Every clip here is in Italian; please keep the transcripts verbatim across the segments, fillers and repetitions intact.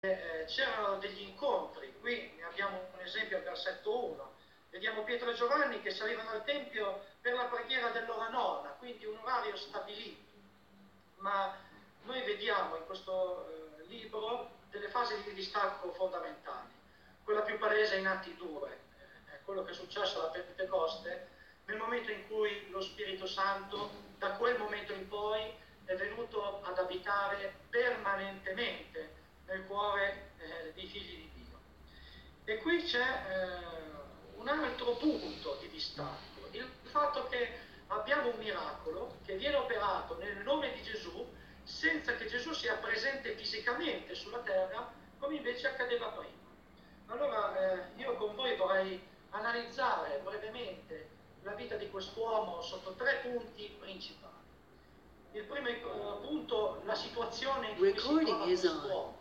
eh, c'erano degli incontri. Qui ne abbiamo un esempio al versetto uno. Vediamo Pietro e Giovanni che salivano al Tempio per la preghiera dell'ora nona, quindi un orario stabilito. Ma noi vediamo in questo eh, libro delle fasi di distacco fondamentali. Quella più palese in Atti due, eh, quello che è successo alla Pentecoste, nel momento in cui lo Spirito Santo, da quel momento in poi, è venuto ad abitare permanentemente nel cuore eh, dei figli di Dio. E qui c'è eh, un altro punto di distacco, il fatto che abbiamo un miracolo che viene operato nel nome di Gesù senza che Gesù sia presente fisicamente sulla terra, come invece accadeva prima. Allora eh, io con voi vorrei analizzare brevemente la vita di quest'uomo sotto tre punti principali. Il primo eh, punto, la situazione in cui si trova quest'uomo.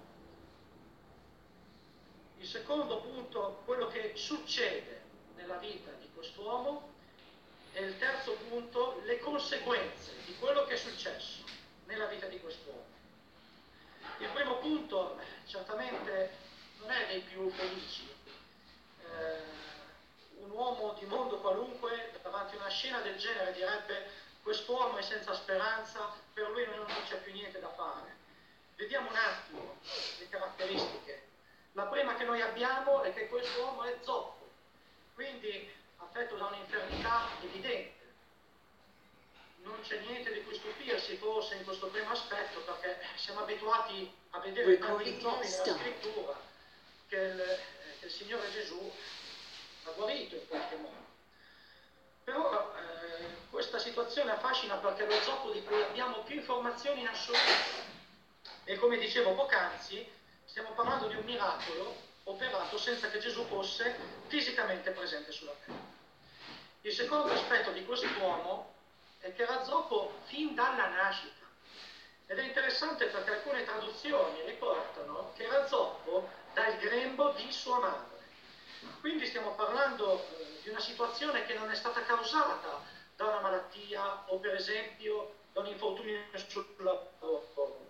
Il secondo punto, quello che succede nella vita di quest'uomo. E il terzo punto, le conseguenze di quello che è successo nella vita di quest'uomo. Il primo punto certamente non è dei più felici. Eh, un uomo di mondo qualunque davanti a una scena del genere direbbe: quest'uomo è senza speranza, per lui non c'è più niente da fare. Vediamo un attimo le caratteristiche. La prima che noi abbiamo è che quest'uomo è zoppo, quindi affetto da un'infermità evidente. Non c'è niente di cui stupirsi forse in questo primo aspetto, perché siamo abituati a vedere tanti zoppi nella scrittura che il, che il Signore Gesù ha guarito in qualche modo. Però eh, questa situazione affascina perché è lo zoppo di cui abbiamo più informazioni in assoluto. E come dicevo poc'anzi, stiamo parlando di un miracolo operato senza che Gesù fosse fisicamente presente sulla terra. Il secondo aspetto di quest'uomo è che era zoppo fin dalla nascita. Ed è interessante perché alcune traduzioni riportano che era zoppo dal grembo di sua madre. Quindi stiamo parlando eh, di una situazione che non è stata causata da una malattia o per esempio da un infortunio sul lavoro.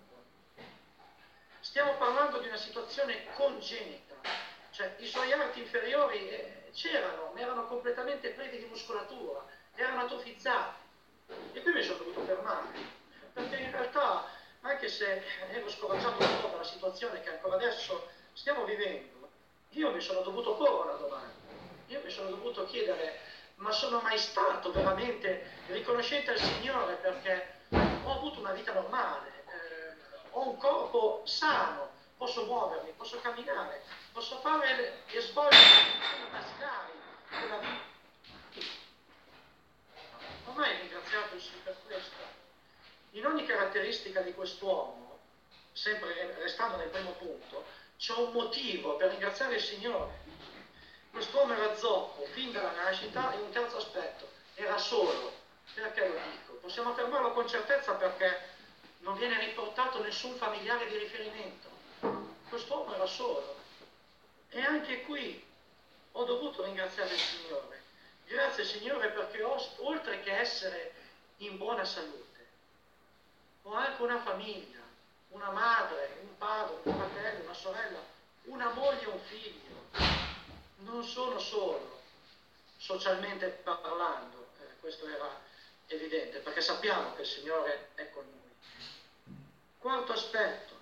Stiamo parlando di una situazione congenita, cioè i suoi arti inferiori eh, c'erano, ma erano completamente privi di muscolatura, erano atrofizzati. E qui mi sono dovuto fermare, perché in realtà, anche se ero scoraggiato un po' dalla situazione che ancora adesso stiamo vivendo, io mi sono dovuto porre una domanda. Io mi sono dovuto chiedere: ma sono mai stato veramente riconoscente al Signore perché ho avuto una vita normale? Ho un corpo sano, posso muovermi, posso camminare, posso fare e svolgere le funzioni basilari della vita. Non ho mai ringraziato il Signore per questo. In ogni caratteristica di quest'uomo, sempre restando nel primo punto, c'è un motivo per ringraziare il Signore. Quest'uomo era zoppo fin dalla nascita, e un terzo aspetto, era solo. Perché lo dico? Possiamo affermarlo con certezza perché non viene riportato nessun familiare di riferimento. Quest'uomo era solo. E anche qui ho dovuto ringraziare il Signore. Grazie Signore perché ho, oltre che essere in buona salute, ho anche una famiglia, una madre, un padre, un fratello, una sorella, una moglie e un figlio. Non sono solo, socialmente parlando, eh, questo era evidente, perché sappiamo che il Signore è con noi. Quarto aspetto,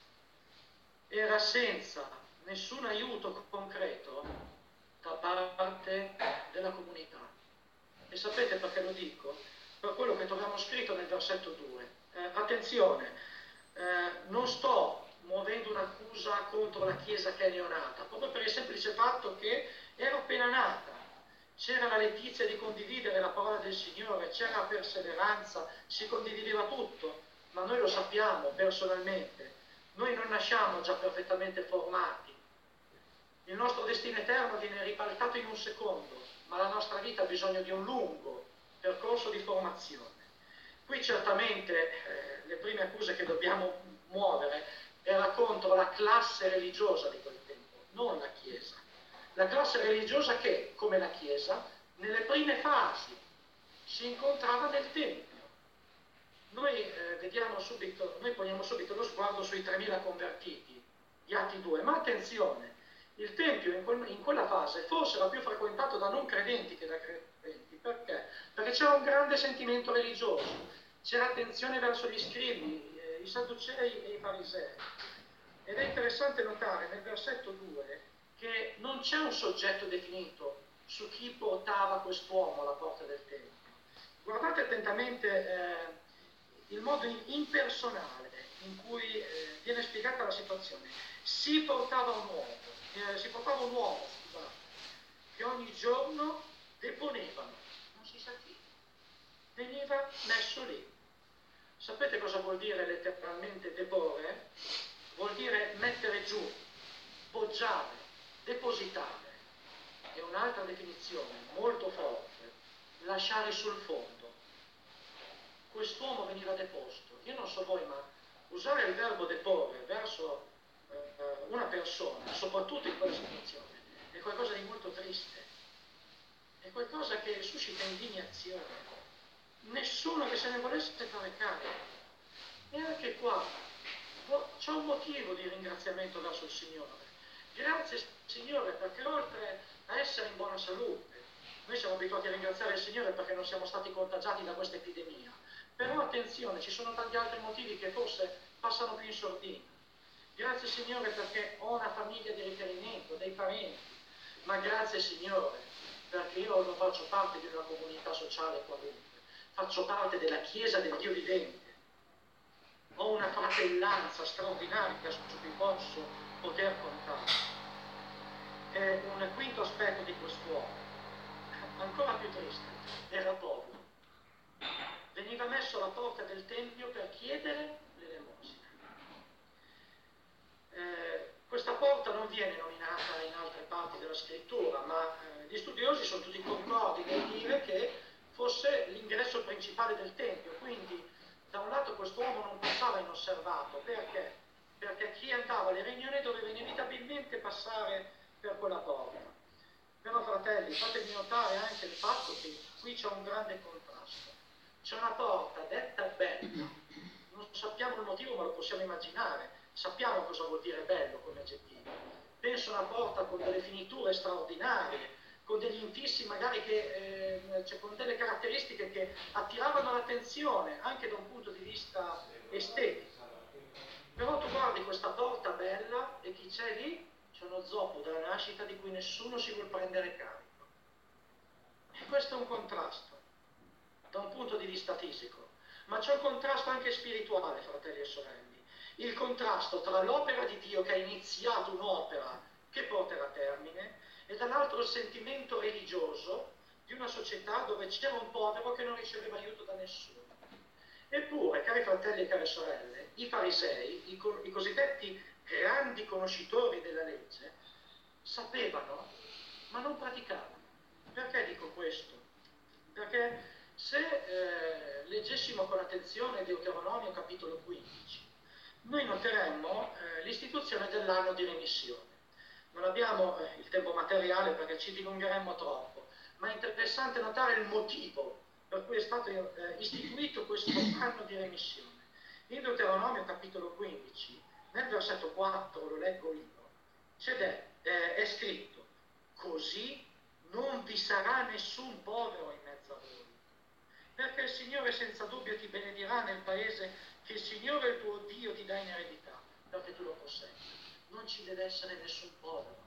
era senza nessun aiuto concreto da parte della comunità. E sapete perché lo dico? Per quello che troviamo scritto nel versetto due. Eh, attenzione, eh, non sto muovendo un'accusa contro la Chiesa che è neonata, proprio per il semplice fatto che era appena nata. C'era la letizia di condividere la parola del Signore, c'era la perseveranza, si condivideva tutto. Ma noi lo sappiamo personalmente, noi non nasciamo già perfettamente formati. Il nostro destino eterno viene ribaltato in un secondo, ma la nostra vita ha bisogno di un lungo percorso di formazione. Qui certamente eh, le prime accuse che dobbiamo muovere era contro la classe religiosa di quel tempo, non la Chiesa. La classe religiosa che, come la Chiesa, nelle prime fasi si incontrava nel Tempio. Noi eh, vediamo subito, noi poniamo subito lo sguardo sui tremila convertiti di Atti due, ma attenzione, il Tempio in, quel, in quella fase forse era più frequentato da non credenti che da credenti, perché? Perché c'era un grande sentimento religioso, c'era attenzione verso gli scribi, eh, i sadducei e i farisei, ed è interessante notare nel versetto due che non c'è un soggetto definito su chi portava quest'uomo alla porta del Tempio. Guardate attentamente eh, il modo impersonale in cui eh, viene spiegata la situazione. Si portava un uomo, eh, si portava un uomo, scusate, che ogni giorno deponevano, non si sa chi, veniva messo lì. Sapete cosa vuol dire letteralmente deporre? Vuol dire mettere giù, poggiare, depositare. E un'altra definizione molto forte, lasciare sul fondo. Quest'uomo veniva deposto. Io non so voi, ma usare il verbo deporre verso eh, una persona, soprattutto in quella situazione, è qualcosa di molto triste. È qualcosa che suscita indignazione. Nessuno che se ne volesse fare carico. E anche qua c'è un motivo di ringraziamento verso il Signore. Grazie Signore, perché oltre a essere in buona salute, noi siamo abituati a ringraziare il Signore perché non siamo stati contagiati da questa epidemia. Però attenzione, ci sono tanti altri motivi che forse passano più in sordina. Grazie Signore perché ho una famiglia di riferimento, dei parenti, ma grazie Signore perché io non faccio parte di una comunità sociale qualunque, faccio parte della Chiesa del Dio vivente. Ho una fratellanza straordinaria su cui posso poter contare. E un quinto aspetto di quest'uomo, ancora più triste, era povero. Veniva messo alla porta del Tempio per chiedere l'elemosina. Eh, questa porta non viene nominata in altre parti della scrittura, ma eh, gli studiosi sono tutti concordi nel dire che fosse l'ingresso principale del Tempio, quindi da un lato quest'uomo non passava inosservato, perché? Perché chi andava alle riunioni doveva inevitabilmente passare per quella porta. Però fratelli, fatemi notare anche il fatto che qui c'è un grande contrasto. C'è una porta detta bella, non sappiamo il motivo ma lo possiamo immaginare, sappiamo cosa vuol dire bello come aggettivo. Penso a una porta con delle finiture straordinarie, con degli infissi magari che, eh, cioè con delle caratteristiche che attiravano l'attenzione anche da un punto di vista estetico. Però tu guardi questa porta bella e chi c'è lì? C'è uno zoppo della nascita di cui nessuno si vuol prendere carico. E questo è un contrasto, da un punto di vista fisico, ma c'è un contrasto anche spirituale, fratelli e sorelle. Il contrasto tra l'opera di Dio che ha iniziato un'opera che porterà a termine e dall'altro il sentimento religioso di una società dove c'era un povero che non riceveva aiuto da nessuno. Eppure, cari fratelli e care sorelle, i farisei, i, co- i cosiddetti grandi conoscitori della legge, sapevano, ma non praticavano. Perché dico questo? Perché se eh, leggessimo con attenzione Deuteronomio capitolo quindici, noi noteremmo eh, l'istituzione dell'anno di remissione. Non abbiamo eh, il tempo materiale perché ci dilungheremmo troppo, ma è interessante notare il motivo per cui è stato eh, istituito questo anno di remissione. In Deuteronomio capitolo quindici, nel versetto quattro, lo leggo io, c'è eh, è scritto: così non vi sarà nessun povero in mezzo a voi, perché il Signore senza dubbio ti benedirà nel paese che il Signore il tuo Dio ti dà in eredità, perché tu lo posseggi. Non ci deve essere nessun povero.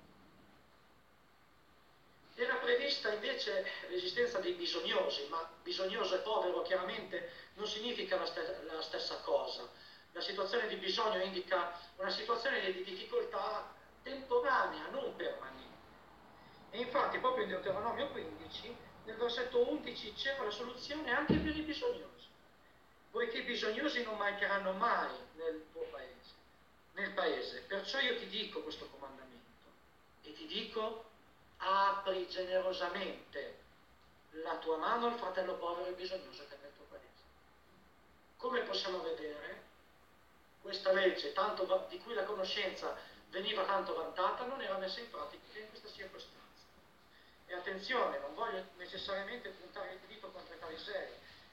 Era prevista invece l'esistenza dei bisognosi, ma bisognoso e povero chiaramente non significa la, st- la stessa cosa. La situazione di bisogno indica una situazione di difficoltà temporanea, non permanente. E infatti proprio in Deuteronomio quindici, nel versetto undici, c'era la soluzione anche per i bisognosi, poiché i bisognosi non mancheranno mai nel tuo paese, nel paese. Perciò io ti dico questo comandamento, e ti dico: apri generosamente la tua mano al fratello povero e bisognoso che è nel tuo paese. Come possiamo vedere, questa legge, tanto di cui la conoscenza veniva tanto vantata, non era messa in pratica in questa circostanza. E attenzione, non voglio necessariamente puntare il dito contro i farisei,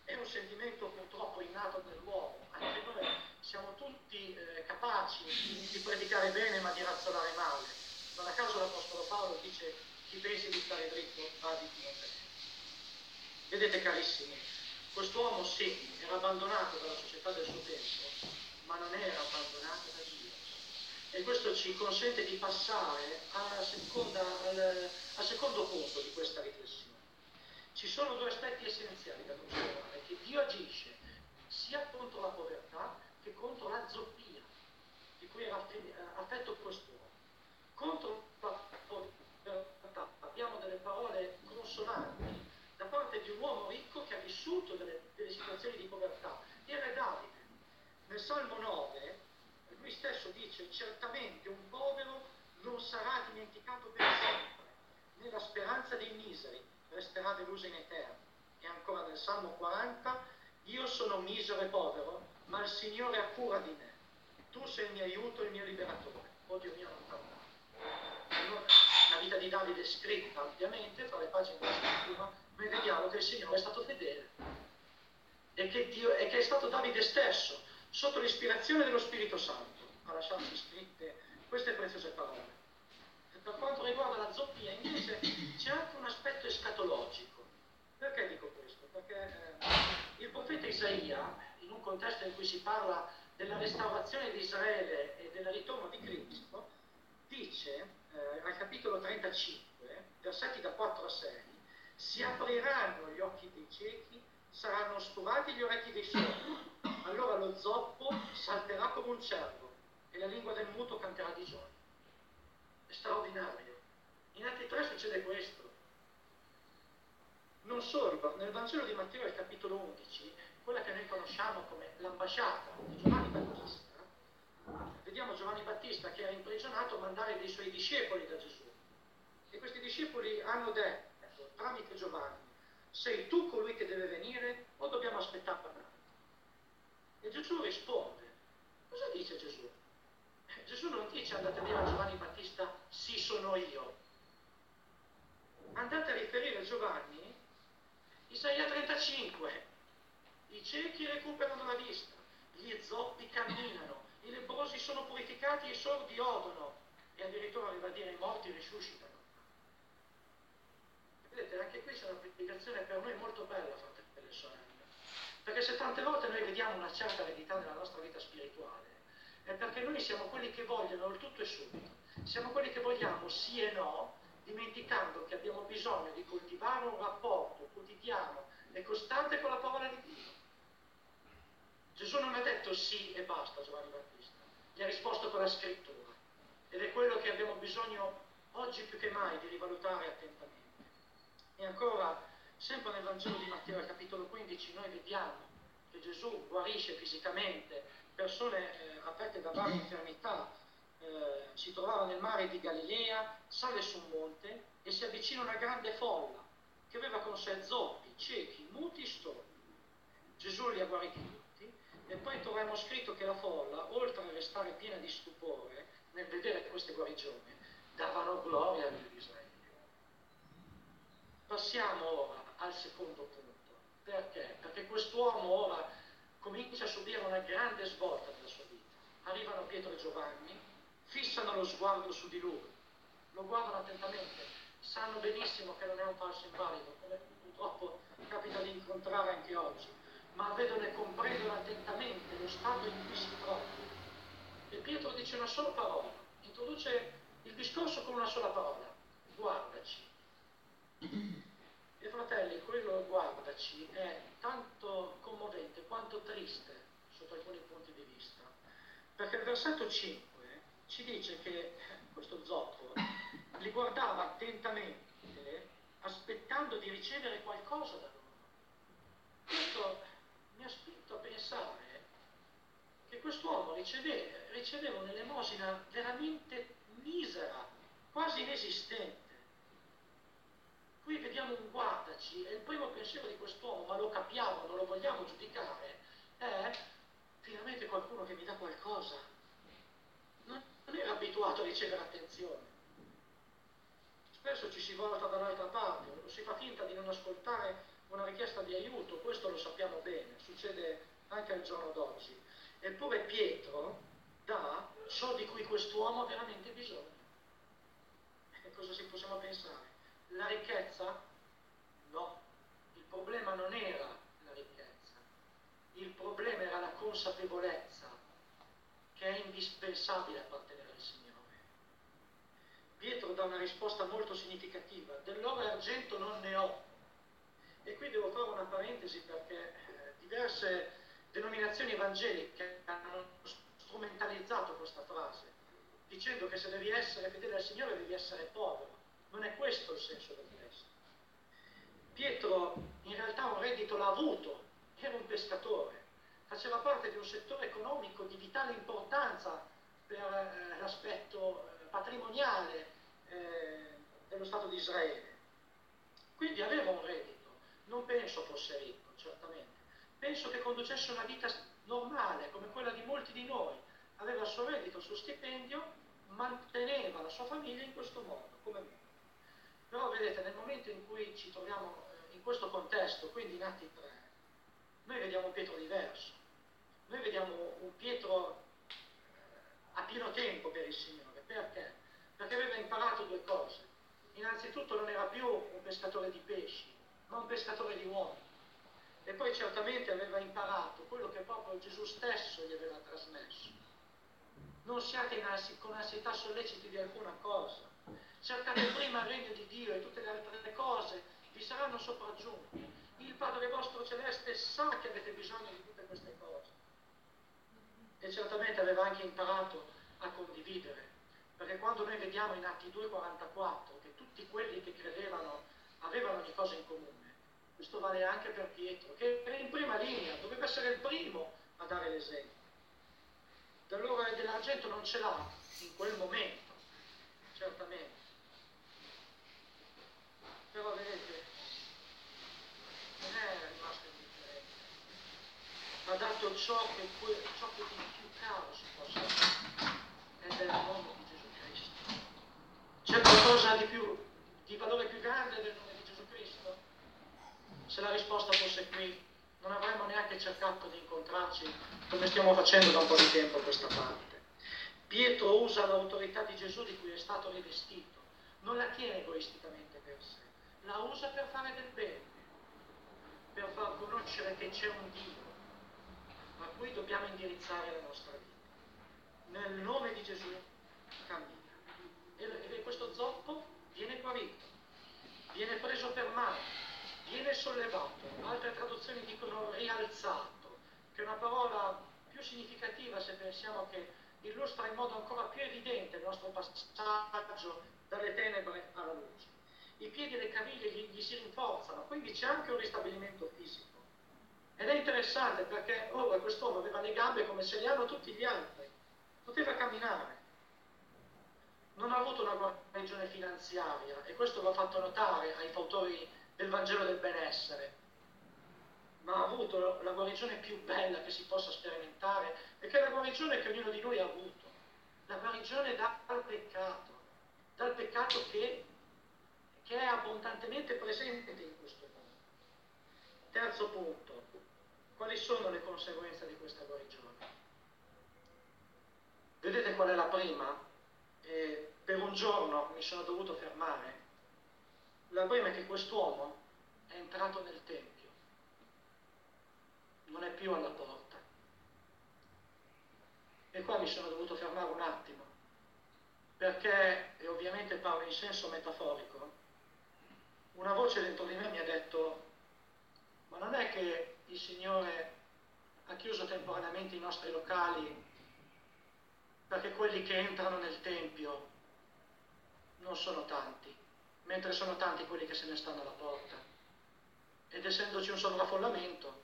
è un sentimento purtroppo innato nell'uomo, anche noi siamo tutti eh, capaci di predicare bene ma di razzolare male. Non a caso l'Apostolo Paolo dice: chi pensi di stare dritto, va di Timoteo. Vedete carissimi, quest'uomo sì, era abbandonato dalla società del suo tempo, ma non era abbandonato da Dio. E questo ci consente di passare alla seconda, al, al secondo punto di questa riflessione. Ci sono due aspetti essenziali da considerare: che Dio agisce sia contro la povertà che contro la zoppia di cui era affetto quest'uomo. Contro la povertà abbiamo delle parole consolanti da parte di un uomo ricco che ha vissuto delle, delle situazioni di povertà. Era Davide. Nel Salmo nove lui stesso dice: certamente un povero non sarà dimenticato per sempre, nella speranza dei miseri resterà deluso in eterno. E ancora nel Salmo quaranta: io sono misero e povero, ma il Signore ha cura di me. Tu sei il mio aiuto e il mio liberatore. Oh Dio mio, non parlare. La vita di Davide è scritta ampiamente fra le pagine della scrittura, noi vediamo che il Signore è stato fedele e che, Dio, e che è stato Davide stesso, sotto l'ispirazione dello Spirito Santo, a lasciarsi scritte queste preziose parole. E per quanto riguarda la zoppia, invece, c'è anche un aspetto escatologico. Perché dico questo? Perché eh, il profeta Isaia, in un contesto in cui si parla della restaurazione di Israele e del ritorno di Cristo, dice eh, al capitolo trentacinque, versetti da quattro a sei: si apriranno gli occhi dei ciechi, saranno oscurati gli orecchi dei sordi, allora lo zoppo salterà come un cervo e la lingua del muto canterà di gioia. È straordinario. In Atti tre succede questo. Non solo, nel Vangelo di Matteo, al capitolo undici, quella che noi conosciamo come l'ambasciata di Giovanni Battista, vediamo Giovanni Battista che era imprigionato mandare dei suoi discepoli da Gesù. E questi discepoli hanno detto, tramite Giovanni: sei tu colui che deve venire o dobbiamo aspettare per noi? E Gesù risponde. Cosa dice Gesù? Eh, Gesù non dice: andate a dire a Giovanni Battista sì, sono io. Andate a riferire a Giovanni Isaia trentacinque: i ciechi recuperano la vista, gli zoppi camminano, i lebbrosi sono purificati e i sordi odono, e addirittura arriva a dire: i morti risuscitano. Vedete, anche questa è una predicazione per noi molto bella, fratelli e sorelle, perché se tante volte noi vediamo una certa eredità nella nostra vita spirituale, è perché noi siamo quelli che vogliono il tutto e subito, siamo quelli che vogliamo sì e no, dimenticando che abbiamo bisogno di coltivare un rapporto quotidiano e costante con la parola di Dio. Gesù non ha detto sì e basta a Giovanni Battista, gli ha risposto con la scrittura, ed è quello che abbiamo bisogno oggi più che mai di rivalutare attentamente. E ancora, sempre nel Vangelo di Matteo, al capitolo quindici, noi vediamo che Gesù guarisce fisicamente persone eh, affette da varie infermità. Eh, si trovava nel mare di Galilea, sale su un monte e si avvicina una grande folla che aveva con sé zoppi, ciechi, muti, storpi. Gesù li ha guariti tutti, e poi troviamo scritto che la folla, oltre a restare piena di stupore nel vedere queste guarigioni, davano gloria a Dio di Israele. Passiamo ora al secondo punto. Perché? Perché quest'uomo ora comincia a subire una grande svolta nella sua vita. Arrivano Pietro e Giovanni, fissano lo sguardo su di lui, lo guardano attentamente, sanno benissimo che non è un falso invalido, come purtroppo capita di incontrare anche oggi, ma vedono e comprendono attentamente lo stato in cui si trova. E Pietro dice una sola parola, introduce il discorso con una sola parola: guardaci. E fratelli, quello guardaci è tanto commovente quanto triste sotto alcuni punti di vista, perché il versetto cinque ci dice che questo zoppo li guardava attentamente, aspettando di ricevere qualcosa da loro. Questo mi ha spinto a pensare che quest'uomo riceveva, riceveva un'elemosina veramente misera, quasi inesistente. Qui vediamo un guardaci, e il primo pensiero di quest'uomo, ma lo capiamo, non lo vogliamo giudicare, è: finalmente qualcuno che mi dà qualcosa. Non era abituato a ricevere attenzione. Spesso ci si volta dall'altra parte, o si fa finta di non ascoltare una richiesta di aiuto, questo lo sappiamo bene, succede anche al giorno d'oggi. Eppure Pietro dà ciò di cui quest'uomo ha veramente bisogno. E cosa si possiamo pensare? La ricchezza? No, il problema non era la ricchezza, il problema era la consapevolezza che è indispensabile appartenere al Signore. Pietro dà una risposta molto significativa: dell'oro e argento non ne ho. E qui devo fare una parentesi perché eh, diverse denominazioni evangeliche hanno strumentalizzato questa frase, dicendo che se devi essere fedele al Signore devi essere povero. Non è questo il senso del testo. Pietro in realtà un reddito l'ha avuto, era un pescatore, faceva parte di un settore economico di vitale importanza per eh, l'aspetto eh, patrimoniale eh, dello Stato di Israele. Quindi aveva un reddito. Non penso fosse ricco, certamente. Penso che conducesse una vita normale, come quella di molti di noi. Aveva il suo reddito, il suo stipendio, manteneva la sua famiglia in questo modo, come me. Però vedete, nel momento in cui ci troviamo eh, in questo contesto, quindi in Atti tre, noi vediamo un Pietro diverso. Noi vediamo un Pietro eh, a pieno tempo per il Signore. Perché? Perché aveva imparato due cose. Innanzitutto non era più un pescatore di pesci, ma un pescatore di uomini. E poi certamente aveva imparato quello che proprio Gesù stesso gli aveva trasmesso. Non siate con ansietà solleciti di alcuna cosa. Cercate prima il regno di Dio e tutte le altre cose vi saranno sopraggiunte. Il Padre vostro celeste sa che avete bisogno di tutte queste cose. E certamente aveva anche imparato a condividere. Perché quando noi vediamo in Atti due quarantaquattro che tutti quelli che credevano avevano ogni cosa in comune, questo vale anche per Pietro, che era in prima linea, doveva essere il primo a dare l'esempio. Dell'oro e dell'argento non ce l'ha in quel momento, certamente. Però vedete, non è rimasto indifferente. Ha dato ciò che, ciò che di più caro si possa fare, ed è il nome di Gesù Cristo. C'è qualcosa di più, di valore più grande del nome di Gesù Cristo? Se la risposta fosse qui, non avremmo neanche cercato di incontrarci come stiamo facendo da un po' di tempo a questa parte. Pietro usa l'autorità di Gesù di cui è stato rivestito, non la tiene egoisticamente per sé, la usa per fare del bene, per far conoscere che c'è un Dio a cui dobbiamo indirizzare la nostra vita. Nel nome di Gesù cammina. E questo zoppo viene guarito, viene preso per mano, viene sollevato. Altre traduzioni dicono rialzato, che è una parola più significativa se pensiamo che illustra in modo ancora più evidente il nostro passaggio dalle tenebre alla luce. I piedi e le caviglie gli, gli si rinforzano, quindi c'è anche un ristabilimento fisico. Ed è interessante perché ora quest'uomo aveva le gambe come se le hanno tutti gli altri, poteva camminare. Non ha avuto una guarigione finanziaria, e questo va fatto notare ai fautori del Vangelo del benessere, ma ha avuto la guarigione più bella che si possa sperimentare, e che è la guarigione che ognuno di noi ha avuto, la guarigione dal peccato, dal peccato che, che è abbondantemente presente in questo mondo. Terzo punto, quali sono le conseguenze di questa guarigione? Vedete qual è la prima? Eh, per un giorno mi sono dovuto fermare. La prima è che quest'uomo è entrato nel Tempio, non è più alla porta. E qua mi sono dovuto fermare un attimo, perché, e ovviamente parlo in senso metaforico, una voce dentro di me mi ha detto: ma non è che il Signore ha chiuso temporaneamente i nostri locali perché quelli che entrano nel Tempio non sono tanti, mentre sono tanti quelli che se ne stanno alla porta? Ed essendoci un sovraffollamento,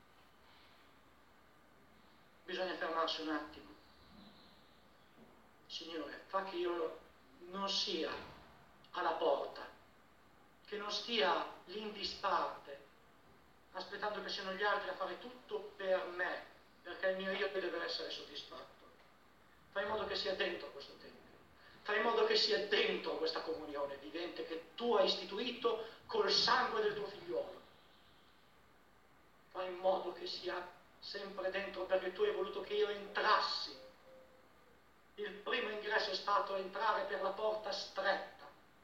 bisogna fermarsi un attimo. Signore, fa che io non sia alla porta, che non stia lì in disparte, aspettando che siano gli altri a fare tutto per me, perché il mio io deve essere soddisfatto. Fai in modo che sia dentro questo Tempio. Fai in modo che sia dentro questa comunione vivente che tu hai istituito col sangue del tuo figliuolo. fai in modo che sia sempre dentro, perché tu hai voluto che io entrassi. Il primo ingresso è stato entrare per la porta stretta,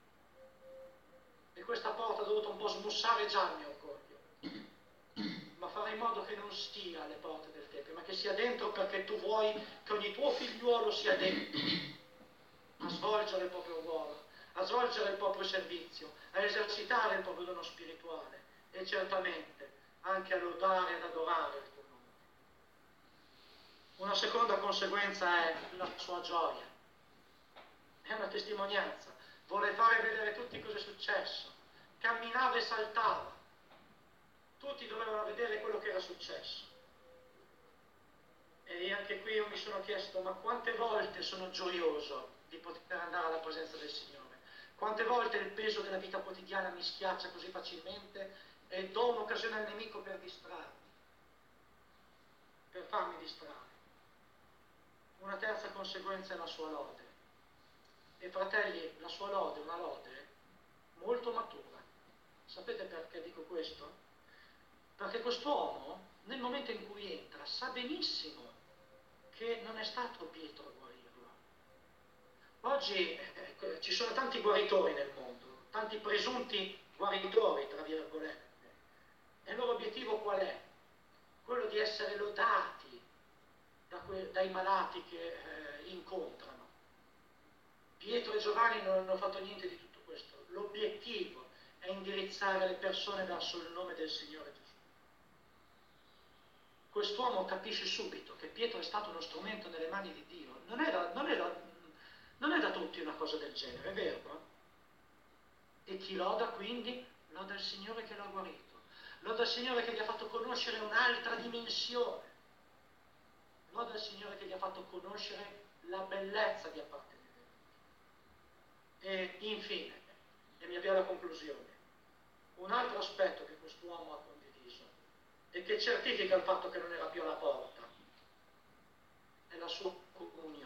e questa porta ha dovuto un po' smussare già il mio orgoglio, ma fare in modo che non stia alle porte del Tempio, ma che sia dentro, perché tu vuoi che ogni tuo figliuolo sia dentro a svolgere il proprio ruolo, a svolgere il proprio servizio, a esercitare il proprio dono spirituale e certamente anche a lodare ed adorare il tuo nome. Una seconda conseguenza è la sua gioia. È una testimonianza. Vuole fare vedere a tutti cosa è successo. Camminava e saltava. Tutti dovevano vedere quello che era successo. E anche qui io mi sono chiesto, ma quante volte sono gioioso di poter andare alla presenza del Signore? Quante volte il peso della vita quotidiana mi schiaccia così facilmente e do un'occasione al nemico per distrarmi, per farmi distrarre. Una terza conseguenza è la sua lode. E fratelli, la sua lode è una lode molto matura. Sapete perché dico questo? Perché quest'uomo, nel momento in cui entra, sa benissimo che non è stato Pietro a guarirlo. Oggi eh, ci sono tanti guaritori nel mondo, tanti presunti guaritori, tra virgolette. E il loro obiettivo qual è? Quello di essere lodati da que- dai malati che eh, incontrano. Pietro e Giovanni non hanno fatto niente di tutto questo. L'obiettivo è indirizzare le persone verso il nome del Signore Gesù. Quest'uomo capisce subito che Pietro è stato uno strumento nelle mani di Dio. Non è da, non è da, non è da tutti una cosa del genere, è vero? No? E chi loda quindi? Loda il Signore che l'ha guarito. Loda il Signore che gli ha fatto conoscere un'altra dimensione. Loda il Signore che gli ha fatto conoscere la bellezza di appartenere. E infine, e mi avvio alla conclusione, un altro aspetto che quest'uomo ha condiviso e che certifica il fatto che non era più alla porta è la sua comunione.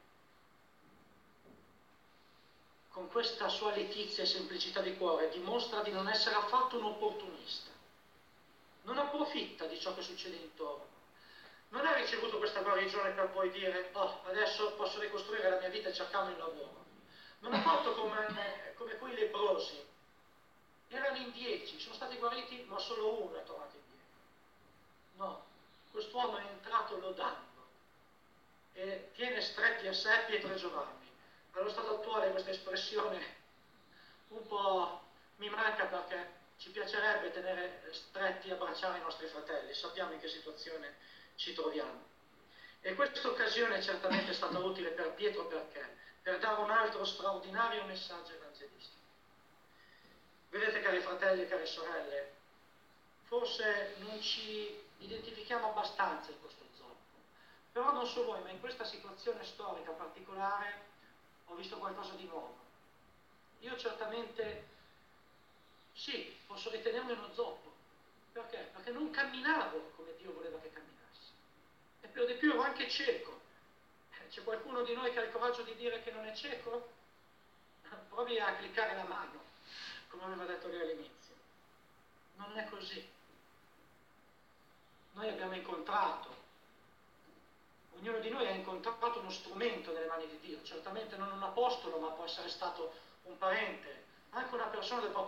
Con questa sua letizia e semplicità di cuore dimostra di non essere affatto un opportunista. Non approfitta di ciò che succede intorno. Non ha ricevuto questa guarigione per poi dire oh, adesso posso ricostruire la mia vita e cercare un lavoro. Non ha fatto come, come quei leprosi. Erano in dieci, sono stati guariti, ma solo uno è tornato indietro. No, quest'uomo è entrato lodando e tiene stretti a sé Pietro e Giovanni. Allo stato attuale questa espressione un po' mi manca, perché ci piacerebbe tenere stretti e abbracciare i nostri fratelli, sappiamo in che situazione ci troviamo. E questa occasione certamente è stata utile per Pietro, perché? Per dare un altro straordinario messaggio evangelistico. Vedete, cari fratelli e care sorelle, forse non ci identifichiamo abbastanza in questo zoppo, però non so voi, ma in questa situazione storica particolare ho visto qualcosa di nuovo. Io certamente, sì, posso ritenermi uno zoppo. Perché? Perché non camminavo come Dio voleva che camminassi. E per di più ero anche cieco. C'è qualcuno di noi che ha il coraggio di dire che non è cieco? Provi a cliccare la mano, come aveva detto lei all'inizio. Non è così. Noi abbiamo incontrato, ognuno di noi ha incontrato uno strumento nelle mani di Dio, certamente non un apostolo, ma può essere stato un parente, anche una persona del proprio